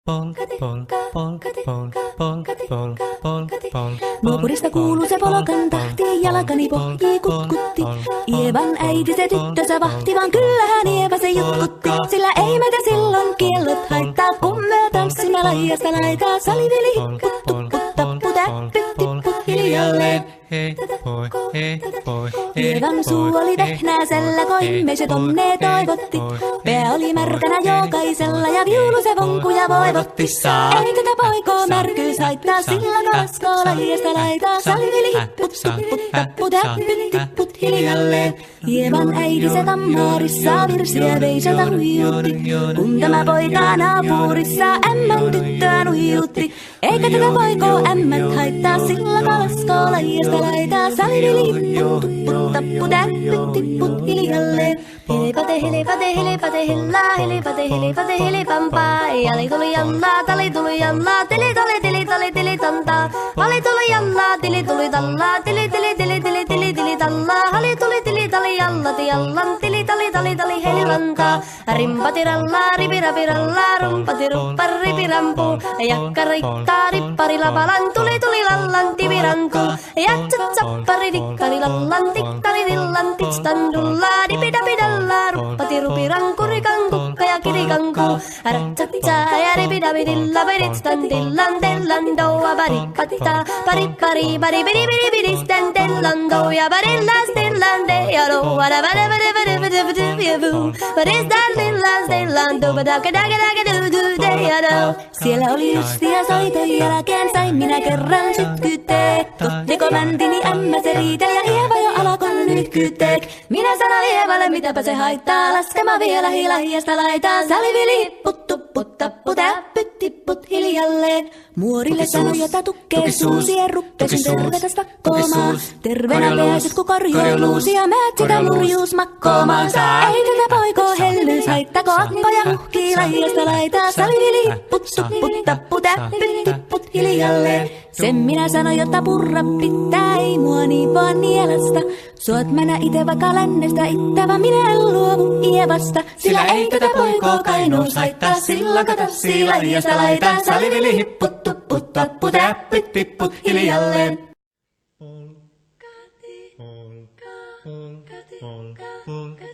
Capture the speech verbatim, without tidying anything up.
Nuopurista kuuluu se polokan tahti, jalkani pohjii kutkutti. Ievan äiti se tyttönsä vahti, vaan kyllähän Ieva se jutkutti. Sillä ei meitä silloin kiellot haittaa, kun me tanssimme laijasta laitaa. Saliveli hipput, tupput, tapput, äppyt, tipput hiljalleen. Hei poi, hei poi, Ievan suu oli vehnäisellä, koimme se tonne toivotti. Pää oli märkänä jokaisella ja viulu se vonkuja voivotti. Ei tätä poikoo märkyys haittaa, sillä kalaskoo lajiasta laitaa. Saliveli hipput, tupput, tapput, äppyt, tipput hiljalleen. Ievan äiti se tammaarissa virsiä veisata huijutti. Kun tämä poika naapurissa ämmän tyttöä nuijutti. Eikä tätä poikoo ämmät haittaa, sillä kalaskoo lajiasta laitaa. Saliveli hipput, tupput, tapput, äppyt, tipput hiljalleen. Helipate, helipate, helipate, hellaa, helipate, helipate, helipampaa. Jali tuli jallaa, tali tuli jallaa, tili tuli, tili tuli, tili tantaa. Hali tuli jallaa, tili tuli tallaa, tili tili, tili tili, tili tili tallaa. Hali tuli, tili tali jallati jallan, tili tali, tali tali helirantaa. Rimpati rallaa, ripirapi rallaa, rumpati ruppar, ripirampu. Jakka rikkaa, rippari lapalan, tuli tuli lallan, tivirantu. Jatsat sappari, dikkari lallan, tikkari dillan, titstan dullaa, dipidapidalla. Ruppati rupiranku, rikanku, ja kirikanku. Ratsatsaa ja ripidapidilla, piritstan dillan, tellan, doa, baripattaa. Baripari, baribidi, bidi, bidi, stan, tellan, doa, barillas, dillan, de, ja doa, da, bada, bada, bada, bada, bada, bada, bada. Baristan, dillan, dillan, doa, daga, daga, daga, du, du, de, ja do. Siellä oli justia soiton jälkeen, sain minä kerran sytkyteek. Tottiko mäntini ämmä se riitä ja Ieva jo alkoi nyt kyteek. Minä sanon Ievalle, mitäpä se haittaa, laskema vielä hilahiasta laitaa. Salivili hipput, tupput, tapput, äppyt, tipput hiljalleen. Muorille sanoi, jota tukkee suusi, rukkesin tervetäs vakkoomaan. Terveenä pääsit, kun korjoo luusia, määt sitä murjuus makkoomaan. Ei tätä poikoo hellyys haittako, akkoja muhkii lajiasta laitaa. Salivili hipput, tupput, tapput, äppyt, tipput hiljalleen. Sen minä sanoin, jotta purra pitää, ei mua niin vaan nielasta. Suot mennä ite vaikka lännestä ittävä, minä en luovu Ievasta. Sillä ei tätä poikoo kainuus haittaa, sillä kato lajiasta laitaa. Salivili hipput, tupput, tapput, äppyt, tipput hiljalleen. Polkati, polka, polkati, polka.